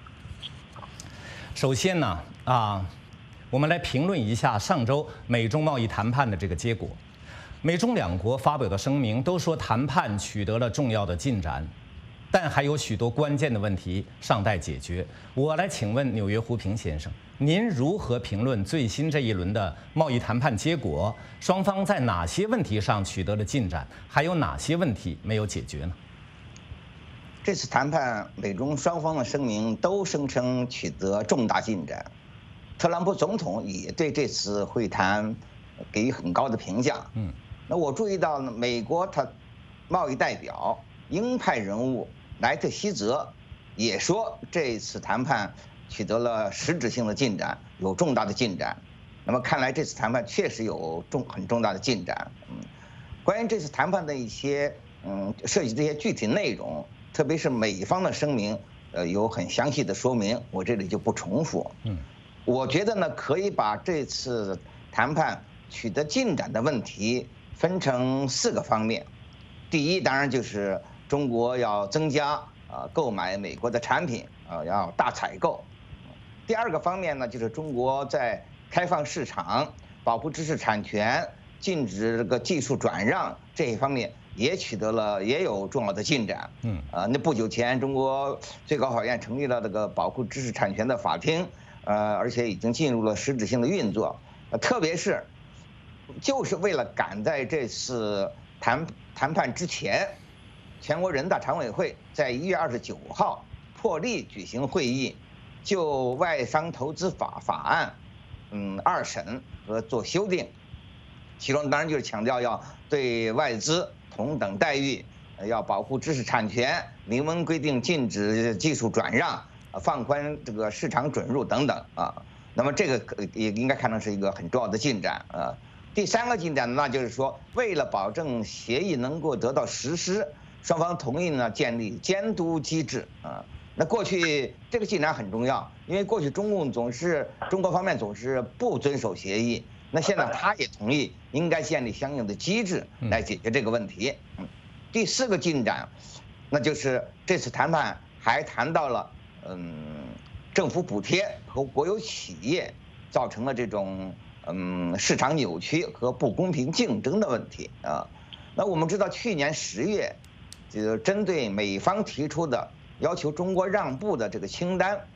首先呢，啊，我们来评论一下上周美中贸易谈判的这个结果。美中两国发表的声明都说谈判取得了重要的进展，但还有许多关键的问题尚待解决。我来请问纽约胡平先生，您如何评论最新这一轮的贸易谈判结果？双方在哪些问题上取得了进展？还有哪些问题没有解决呢？ 这次谈判，美中双方的声明都声称取得重大进展。特朗普总统也对这次会谈给予很高的评价。嗯，那我注意到呢，美国他贸易代表鹰派人物莱特希泽也说，这次谈判取得了实质性的进展，有重大的进展。那么看来这次谈判确实有重很重大的进展。嗯，关于这次谈判的一些嗯涉及这些具体内容，特别是美方的声明，呃有很详细的说明，我这里就不重复。嗯，我觉得呢，可以把这次谈判取得进展的问题分成四个方面。第一，当然就是中国要增加啊购买美国的产品啊，要大采购。第二个方面呢，就是中国在开放市场、保护知识产权、禁止这个技术转让这一方面也取得了也有重要的进展。嗯，啊，那不久前中国最高法院成立了这个保护知识产权的法庭，呃，而且已经进入了实质性的运作。呃，特别是就是为了赶在这次谈谈判之前，全国人大常委会在一月二十九号破例举行会议，就外商投资法法案，嗯，二审和做修订，其中当然就是强调要对外资同等待遇，要保护知识产权，明文规定禁止技术转让，放宽这个市场准入等等啊。那么这个也应该看成是一个很重要的进展啊。第三个进展，那就是说，为了保证协议能够得到实施，双方同意呢建立监督机制啊。那过去这个进展很重要，因为过去中共总是中国方面总是不遵守协议，那现在他也同意应该建立相应的机制来解决这个问题。嗯，第四个进展，那就是这次谈判还谈到了嗯政府补贴和国有企业造成了这种嗯市场扭曲和不公平竞争的问题啊。那我们知道去年十月，就针对美方提出的要求中国让步的这个清单，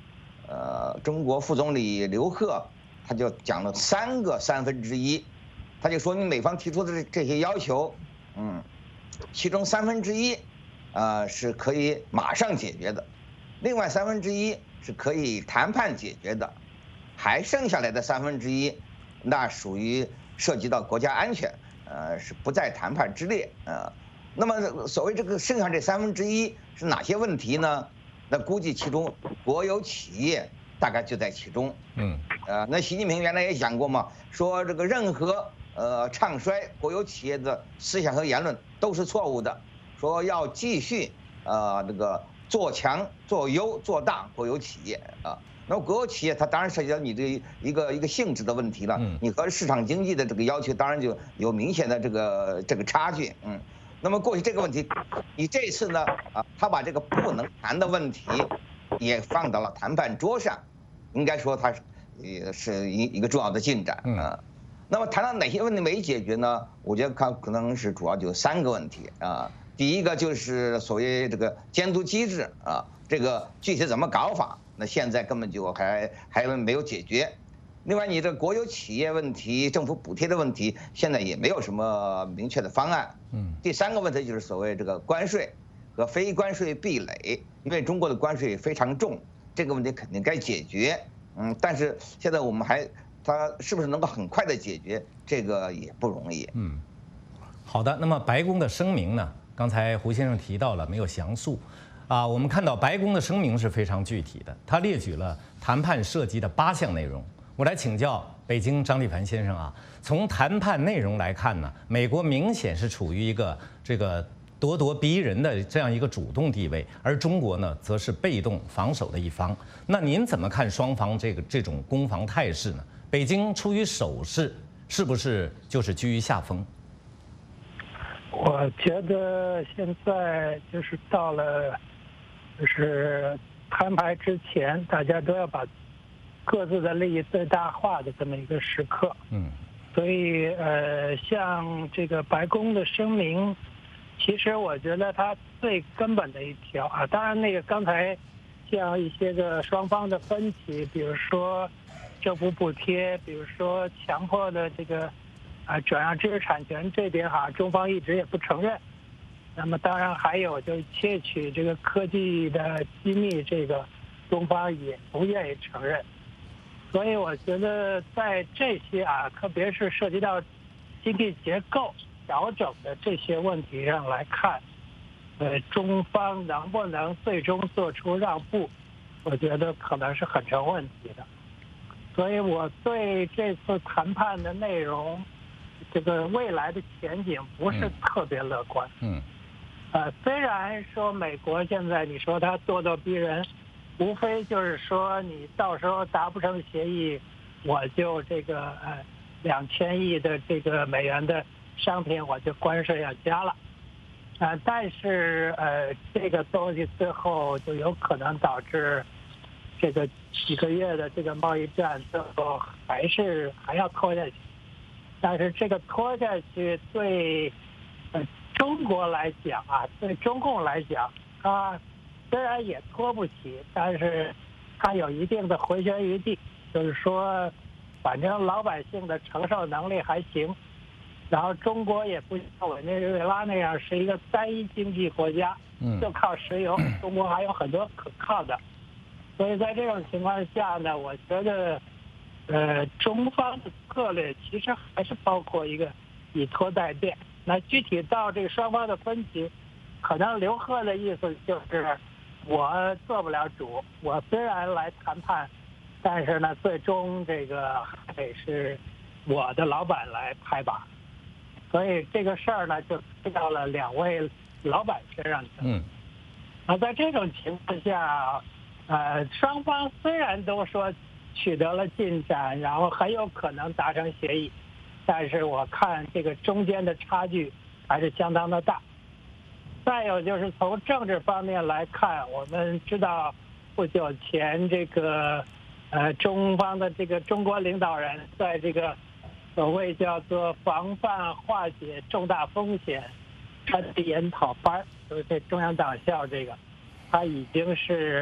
呃，中国副总理刘鹤他就讲了三个三分之一，他就说你美方提出的这些要求，嗯，其中三分之一，呃，是可以马上解决的，另外三分之一是可以谈判解决的，还剩下来的三分之一，那属于涉及到国家安全，呃，是不在谈判之列，呃，那么所谓这个剩下这三分之一是哪些问题呢？那估计其中国有企业大概就在其中。 嗯， 呃，那习近平原来也讲过嘛，说这个任何呃唱衰国有企业的思想和言论都是错误的，说要继续呃这个做强、做优、做大国有企业啊。那么国有企业它当然涉及到你这一个一个性质的问题了，你和市场经济的这个要求当然就有明显的这个这个差距，嗯。那么过去这个问题，你这次呢啊，他把这个不能谈的问题也放到了谈判桌上，应该说它也是一一个重要的进展啊。那么谈到哪些问题没解决呢？我觉得看可能是主要就三个问题啊。第一个就是所谓这个监督机制啊，这个具体怎么搞法，那现在根本就还还没有解决。另外，你这国有企业问题、政府补贴的问题，现在也没有什么明确的方案。 嗯， 第三个问题就是所谓这个关税和非关税壁垒，因为中国的关税非常重，这个问题肯定该解决。嗯，但是现在我们还，它是不是能够很快的解决，这个也不容易。 嗯，好的。那么白宫的声明呢？刚才胡先生提到了没有详述。啊，我们看到白宫的声明是非常具体的，它列举了谈判涉及的八项内容。我来请教北京张立凡先生啊，从谈判内容来看呢，美国明显是处于一个这个咄咄逼人的这样一个主动地位，而中国呢，则是被动防守的一方。那您怎么看双方这个这种攻防态势呢？北京出于守势，是不是就是居于下风？ 我觉得现在就是到了，就是摊牌之前，大家都要把各自的利益最大化的这么一个时刻。 嗯， 所以呃，像这个白宫的声明，其实我觉得它最根本的一条啊，当然那个刚才像一些个双方的分歧，比如说政府补贴，比如说强迫的这个啊转让知识产权这点哈，中方一直也不承认。那么当然还有就是窃取这个科技的机密，这个中方也不愿意承认。所以我觉得在这些啊，特别是涉及到经济结构调整的这些问题上来看，呃，中方能不能最终做出让步，我觉得可能是很成问题的。所以我对这次谈判的内容，这个未来的前景不是特别乐观。 嗯， 呃，虽然说美国现在你说它咄咄逼人，无非就是说你到时候达不成协议，我就这个呃两千亿的这个美元的商品我就关税要加了，啊、呃，但是呃这个东西最后就有可能导致这个几个月的这个贸易战最后还是还要拖下去，但是这个拖下去对呃中国来讲啊，对中共来讲，它虽然也拖不起，但是它有一定的回旋余地，就是说，反正老百姓的承受能力还行，然后中国也不像委内瑞拉那样是一个单一经济国家，就靠石油，中国还有很多可靠的，所以在这种情况下呢，我觉得，呃，中方的策略其实还是包括一个以拖代变。那具体到这个双方的分歧，可能刘鹤的意思就是。我做不了主，我虽然来谈判，但是呢，最终这个还得是我的老板来拍板，所以这个事儿呢就推到了两位老板身上去。 嗯， 那在这种情况下，呃，双方虽然都说取得了进展，然后很有可能达成协议，但是我看这个中间的差距还是相当的大。再有就是从政治方面来看，我们知道不久前这个呃中方的这个中国领导人在这个所谓叫做防范化解重大风险专题研讨班，就是这中央党校这个，他已经是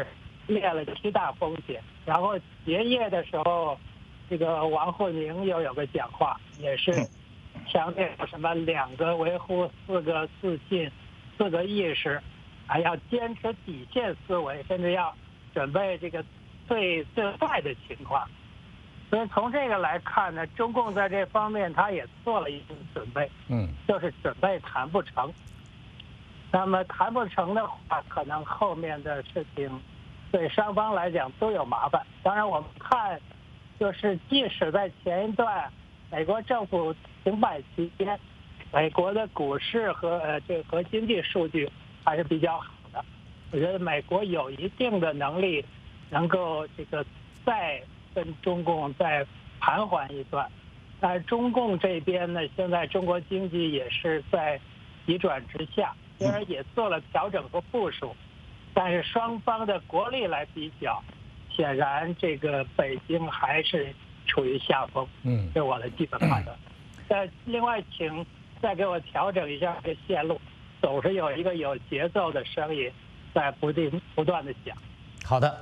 列了七大风险。然后结业的时候，这个王沪宁又有个讲话，也是强调什么两个维护，四个自信，四个意识，还要坚持底线思维，甚至要准备这个最最坏的情况。所以从这个来看呢，中共在这方面他也做了一定准备， 嗯， 就是准备谈不成。那么谈不成的话，可能后面的事情对双方来讲都有麻烦。当然，我们看，就是即使在前一段美国政府停摆期间，美国的股市和呃这和经济数据还是比较好的。我觉得美国有一定的能力，能够这个再跟中共再盘缓一段。但是中共这边呢，现在中国经济也是在急转直下，虽然也做了调整和部署，但是双方的国力来比较，显然这个北京还是处于下风。 嗯， 这是我的基本判断。呃，另外，请再给我调整一下这个线路，总是有一个有节奏的声音在不定不断的响。 好的，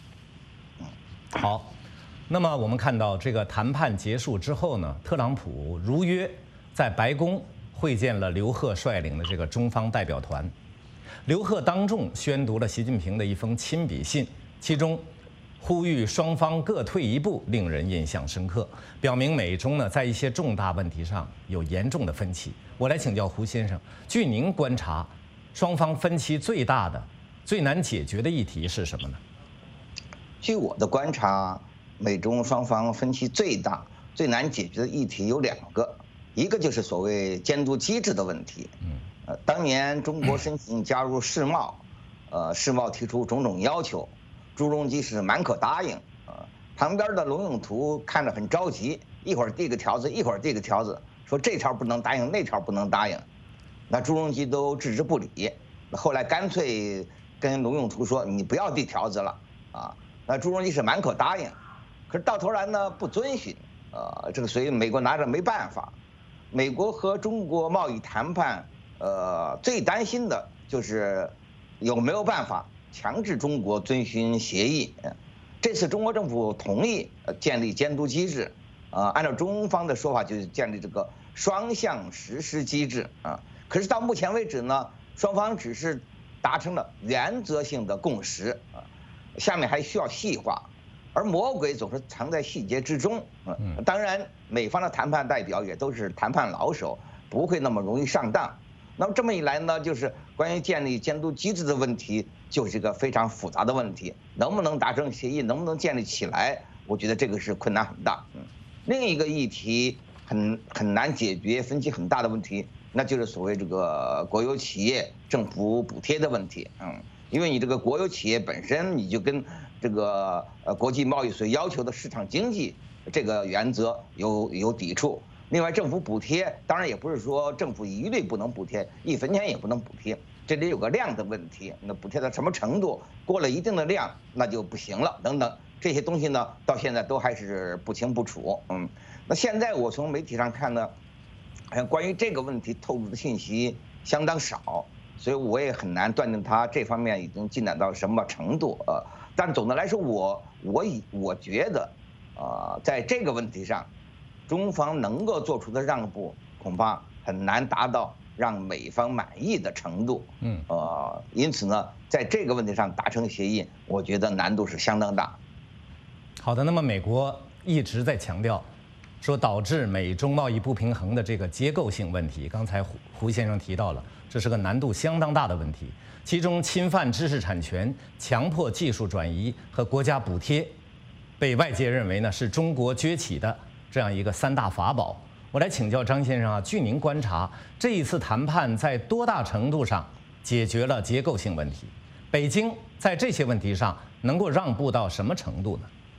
好。那么我们看到这个谈判结束之后呢，特朗普如约在白宫会见了刘鹤率领的这个中方代表团。刘鹤当众宣读了习近平的一封亲笔信，其中呼吁双方各退一步，令人印象深刻，表明美中呢在一些重大问题上有严重的分歧。我来请教胡先生，据您观察，双方分歧最大的、最难解决的议题是什么呢？ 据我的观察，美中双方分歧最大、最难解决的议题有两个，一个就是所谓监督机制的问题。呃，当年中国申请加入世贸，呃，世贸提出种种要求，朱镕基是满口答应，呃，旁边的龙永图看着很着急，一会儿递个条子，一会儿递个条子，说这条不能答应，那条不能答应，那朱镕基都置之不理。后来干脆跟龙永图说，你不要递条子了啊。那朱镕基是满口答应。可是到头来呢，不遵循，呃，这个所以美国拿着没办法。美国和中国贸易谈判，呃，最担心的就是有没有办法强制中国遵循协议。这次中国政府同意建立监督机制，呃，按照中方的说法，就是建立这个双向实施机制啊。可是到目前为止呢，双方只是达成了原则性的共识啊，下面还需要细化。而魔鬼总是藏在细节之中，嗯，当然，美方的谈判代表也都是谈判老手，不会那么容易上当。那么这么一来呢，就是关于建立监督机制的问题，就是一个非常复杂的问题，能不能达成协议，能不能建立起来，我觉得这个是困难很大。嗯，另一个议题很很难解决，分歧很大的问题，那就是所谓这个国有企业政府补贴的问题。嗯，因为你这个国有企业本身，你就跟这个呃国际贸易所要求的市场经济这个原则有有抵触。另外，政府补贴当然也不是说政府一律不能补贴，一分钱也不能补贴，这里有个量的问题。那补贴到什么程度，过了一定的量那就不行了，等等这些东西呢，到现在都还是不清不楚。嗯，那现在我从媒体上看呢，好像关于这个问题透露的信息相当少，所以我也很难断定它这方面已经进展到什么程度。呃。但总的来说，我我以我觉得，呃，在这个问题上，中方能够做出的让步，恐怕很难达到让美方满意的程度。嗯，呃，因此呢，在这个问题上达成协议，我觉得难度是相当大。 好的，那么美国一直在强调，说导致美中贸易不平衡的这个结构性问题，刚才胡胡先生提到了，这是个难度相当大的问题。其中侵犯知识产权、强迫技术转移和国家补贴，被外界认为呢是中国崛起的这样一个三大法宝。我来请教张先生啊，据您观察，这一次谈判在多大程度上解决了结构性问题？北京在这些问题上能够让步到什么程度呢？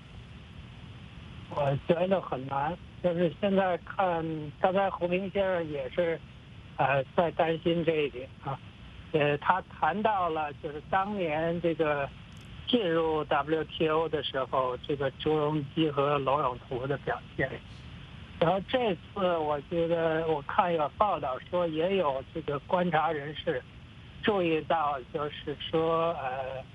我觉得很难，就是现在看，刚才胡平先生也是，呃，在担心这一点啊。呃，他谈到了就是当年这个进入 W T O 的时候，这个朱镕基和龙永图的表现。然后这次我觉得我看有报道说，也有这个观察人士注意到，就是说呃，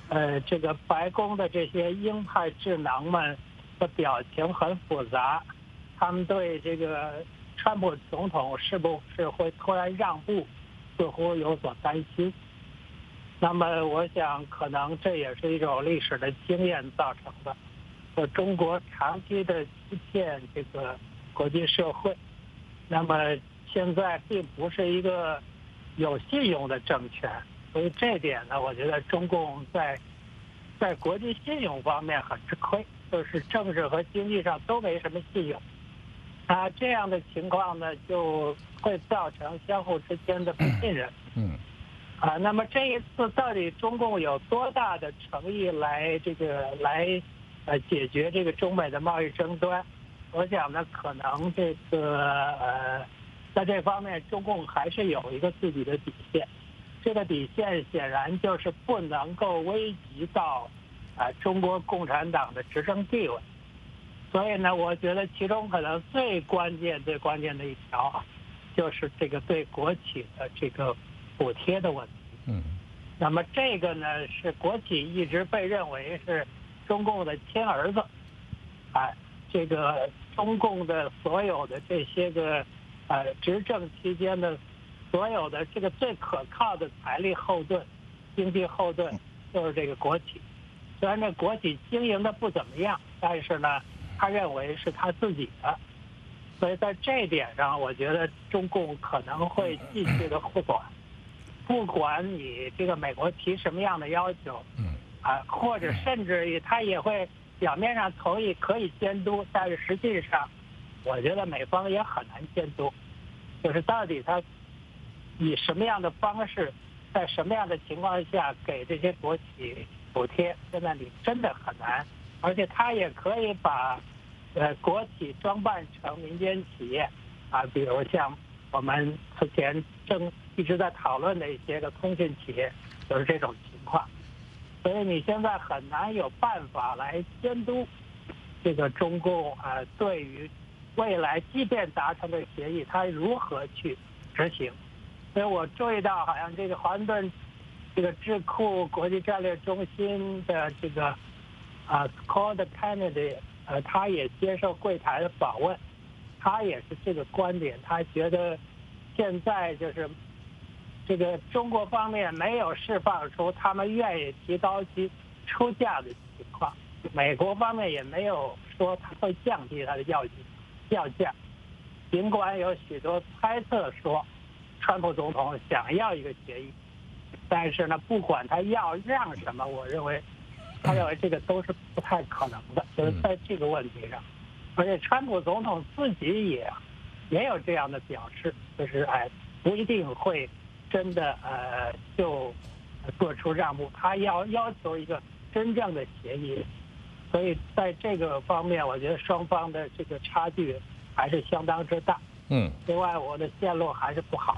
呃，这个白宫的这些鹰派智囊们的表情很复杂，他们对这个川普总统是不是会突然让步，似乎有所担心。那么，我想可能这也是一种历史的经验造成的。呃，中国长期的欺骗这个国际社会，那么现在并不是一个有信用的政权，所以这点呢，我觉得中共在在国际信用方面很吃亏，就是政治和经济上都没什么信用。啊，这样的情况呢，就会造成相互之间的不信任。 嗯。 啊，那么这一次到底中共有多大的诚意来这个来呃解决这个中美的贸易争端？我想呢，可能这个呃，在这方面中共还是有一个自己的底线。这个底线显然就是不能够危及到啊、呃、中国共产党的执政地位。所以呢，我觉得其中可能最关键、最关键的一条啊，就是这个对国企的这个补贴的问题。 嗯。 那么这个呢，是国企一直被认为是中共的亲儿子，啊，这个中共的所有的这些个呃执政期间的所有的这个最可靠的财力后盾、经济后盾，就是这个国企。虽然这国企经营的不怎么样，但是呢，他认为是他自己的，所以在这一点上，我觉得中共可能会继续的护短，不管你这个美国提什么样的要求，啊，或者甚至于他也会表面上同意可以监督，但是实际上，我觉得美方也很难监督，就是到底他以什么样的方式，在什么样的情况下给这些国企补贴，现在你真的很难。而且他也可以把呃国企装扮成民间企业，啊，比如像我们之前正一直在讨论的一些个通信企业，就是这种情况。所以你现在很难有办法来监督这个中共啊、呃，对于未来即便达成的协议，它如何去执行。所以我注意到，好像这个华盛顿这个智库国际战略中心的这个啊 ，Scott Kennedy， 呃，他也接受柜台的访问，他也是这个观点，他觉得现在就是这个中国方面没有释放出他们愿意提高其出价的情况，美国方面也没有说他会降低他的要要价，尽管有许多猜测说川普总统想要一个协议，但是呢，不管他要让什么，我认为。他认为这个都是不太可能的，就是在这个问题上，而且川普总统自己也也有这样的表示，就是哎，不一定会真的呃就做出让步，他要要求一个真正的协议，所以在这个方面，我觉得双方的这个差距还是相当之大。 嗯。 另外，我的线路还是不好。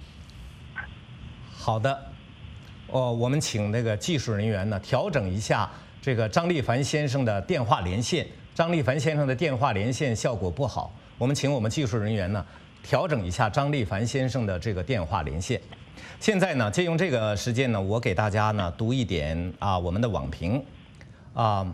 好的。哦，我们请那个技术人员呢调整一下这个张立凡先生的电话连线。张立凡先生的电话连线效果不好，我们请我们技术人员呢调整一下张立凡先生的这个电话连线。现在呢，借用这个时间呢，我给大家呢读一点啊我们的网评啊。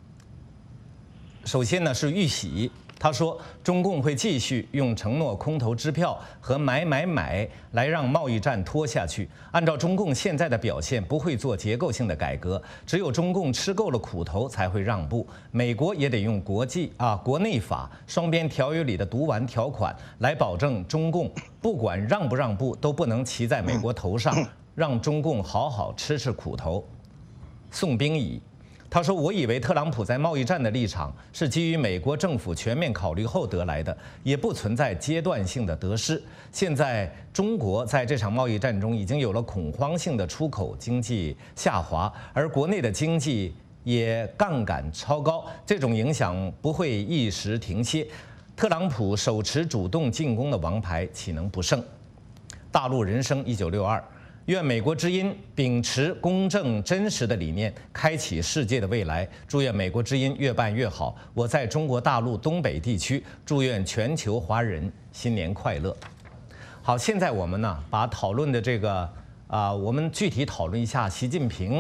首先呢是玉玺。他说，中共会继续用承诺空头支票和买买买来让贸易战拖下去。按照中共现在的表现，不会做结构性的改革。只有中共吃够了苦头才会让步。美国也得用国际啊国内法双边条约里的毒丸条款来保证中共不管让不让步都不能骑在美国头上，让中共好好吃吃苦头。宋冰乙。他说：“我以为特朗普在贸易战的立场是基于美国政府全面考虑后得来的，也不存在阶段性的得失。现在中国在这场贸易战中已经有了恐慌性的出口经济下滑，而国内的经济也杠杆超高，这种影响不会一时停歇。特朗普手持主动进攻的王牌，岂能不胜？”大陆人生一九六二。愿美国之音秉持公正真实的理念，开启世界的未来。祝愿美国之音越办越好。我在中国大陆东北地区，祝愿全球华人新年快乐。好，现在我们呢把讨论的这个啊、呃，我们具体讨论一下习近平和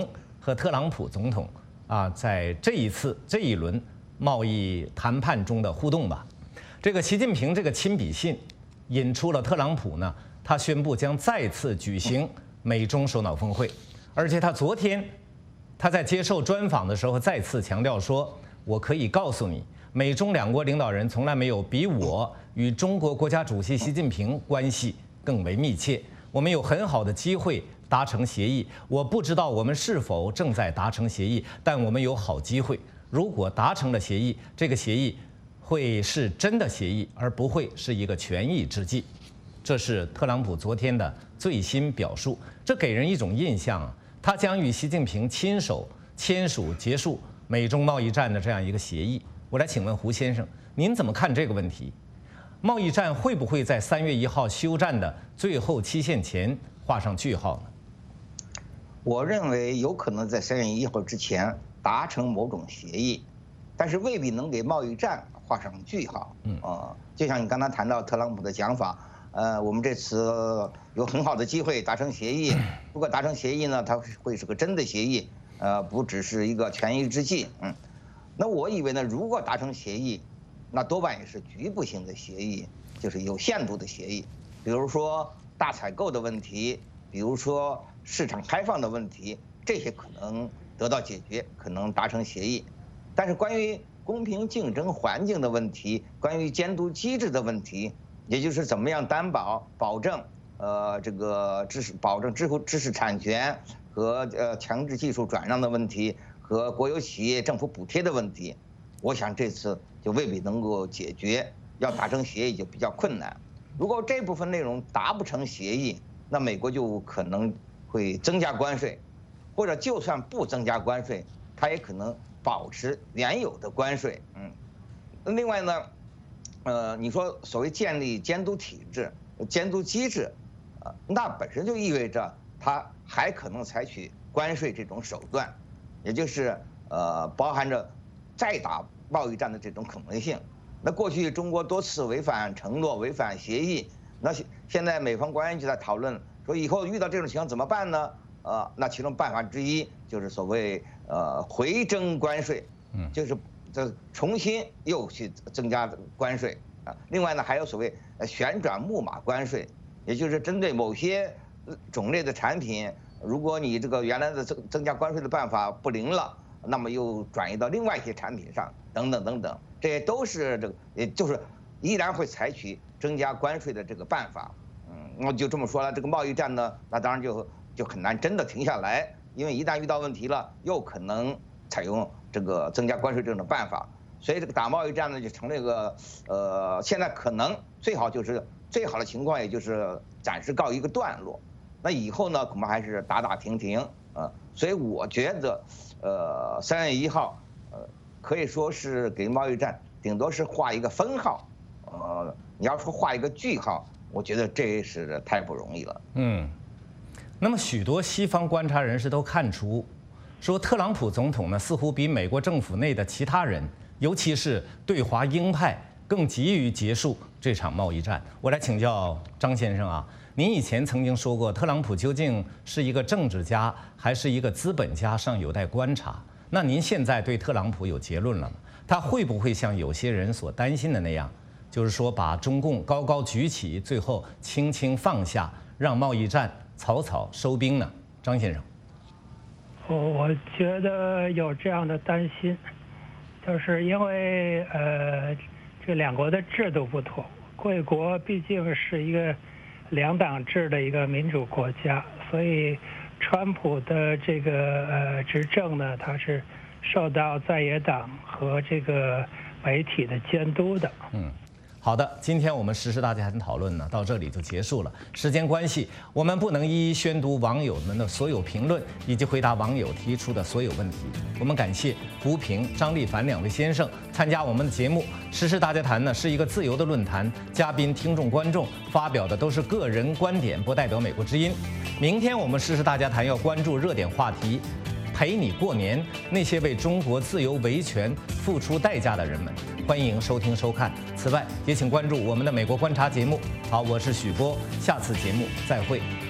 和特朗普总统啊，在这一次这一轮贸易谈判中的互动吧。这个习近平这个亲笔信引出了特朗普呢，他宣布将再次举行美中首脑峰会，而且他昨天他在接受专访的时候再次强调说，我可以告诉你，美中两国领导人从来没有比我与中国国家主席习近平关系更为密切，我们有很好的机会达成协议。我不知道我们是否正在达成协议，但我们有好机会。如果达成了协议，这个协议会是真的协议，而不会是一个权宜之计。这是特朗普昨天的最新表述，这给人一种印象啊，他将与习近平亲手签署结束美中贸易战的这样一个协议。我来请问胡先生，您怎么看这个问题？贸易战会不会在三月一号休战的最后期限前画上句号呢？ 我认为有可能在三月一号之前达成某种协议，但是未必能给贸易战画上句号。嗯啊、呃，就像你刚才谈到特朗普的讲法，呃，我们这次有很好的机会达成协议。如果达成协议呢，它会是个真的协议，呃，不只是一个权宜之计。嗯，那我以为呢，如果达成协议，那多半也是局部性的协议，就是有限度的协议，比如说大采购的问题，比如说市场开放的问题，这些可能得到解决，可能达成协议。但是关于公平竞争环境的问题，关于监督机制的问题，也就是怎么样担保保证呃这个知识保证知识知识产权和呃强制技术转让的问题，和国有企业政府补贴的问题，我想这次就未必能够解决，要达成协议就比较困难。如果这部分内容达不成协议，那美国就可能会增加关税，或者就算不增加关税，它也可能保持原有的关税。嗯，另外呢，呃，你说所谓建立监督体制、监督机制，呃，那本身就意味着它还可能采取关税这种手段，也就是呃，包含着再打贸易战的这种可能性。那过去中国多次违反承诺、违反协议，那现在美方官员就在讨论说，以后遇到这种情况怎么办呢？呃，那其中办法之一就是所谓呃回征关税，嗯，就是这重新又去增加关税啊。另外呢，还有所谓旋转木马关税，也就是针对某些种类的产品，如果你这个原来的增增加关税的办法不灵了，那么又转移到另外一些产品上，等等等等，这些都是这个，也就是依然会采取增加关税的这个办法。嗯，我就这么说了，这个贸易战呢，那当然就就很难真的停下来，因为一旦遇到问题了，又可能采用这个增加关税这种办法，所以这个打贸易战呢，就成了一个呃，现在可能最好就是最好的情况，也就是暂时告一个段落。那以后呢，恐怕还是打打停停啊、呃。所以我觉得，呃，三月一号，呃，可以说是给贸易战顶多是画一个分号，呃，你要说画一个句号，我觉得这是太不容易了。 嗯。那么许多西方观察人士都看出，说特朗普总统呢似乎比美国政府内的其他人，尤其是对华鹰派，更急于结束这场贸易战。我来请教张先生啊，您以前曾经说过，特朗普究竟是一个政治家还是一个资本家，尚有待观察。那您现在对特朗普有结论了吗？他会不会像有些人所担心的那样，就是说把中共高高举起，最后轻轻放下，让贸易战草草收兵呢？张先生， 我我觉得有这样的担心，就是因为呃，这两国的制度不同，贵国毕竟是一个两党制的一个民主国家，所以川普的这个呃执政呢，它是受到在野党和这个媒体的监督的。 嗯。好的，今天我们时事大家谈讨论呢，到这里就结束了。时间关系，我们不能一一宣读网友们的所有评论，以及回答网友提出的所有问题。我们感谢胡平、张立凡两位先生参加我们的节目。时事大家谈呢是一个自由的论坛，嘉宾、听众、观众发表的都是个人观点，不代表美国之音。明天我们时事大家谈要关注热点话题。陪你过年，那些为中国自由维权付出代价的人们，欢迎收听收看。此外，也请关注我们的美国观察节目。好，我是许波，下次节目再会。